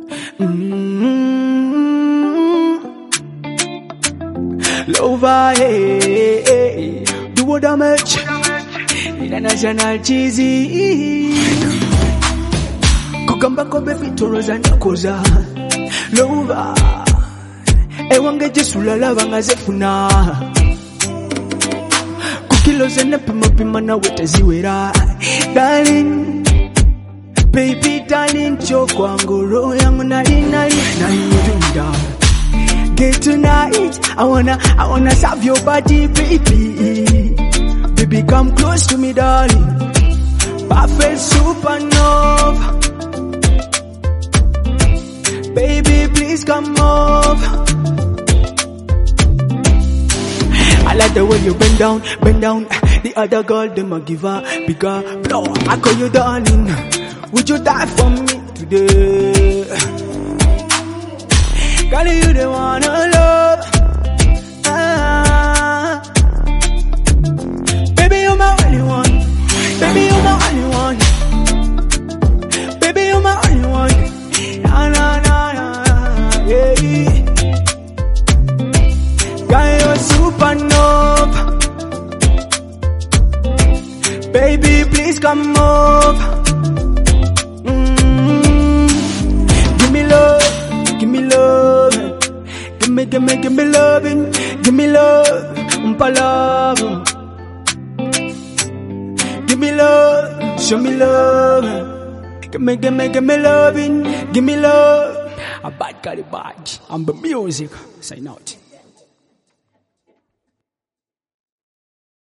Lover, hey, do what damage. International cheesy. Kugamba kobe vitoroza nyakoza. Lover, ewange jesula lava ngazefuna. Kukilo zene pima na wetaziwera. Darling, baby darling, choko angoro yangu nari yudunda. Get tonight, I wanna serve your body, baby. Baby, come close to me, darling. Perfect supernova. Baby, please come over. I like the way you bend down. The other girl, them a give her bigger blow. I call you darling. Would you die for me today? Girl, you the one I love. Baby, you're my only one. Baby, you're my only one. Baby, you're my only one. Na, yeah. Girl, you're supernova. Baby, please come over. Give me love. Give me loving, give me love, love. Give me love, show me love. Give me loving, give me love. A bad carry badge, I'm the music. Sign out.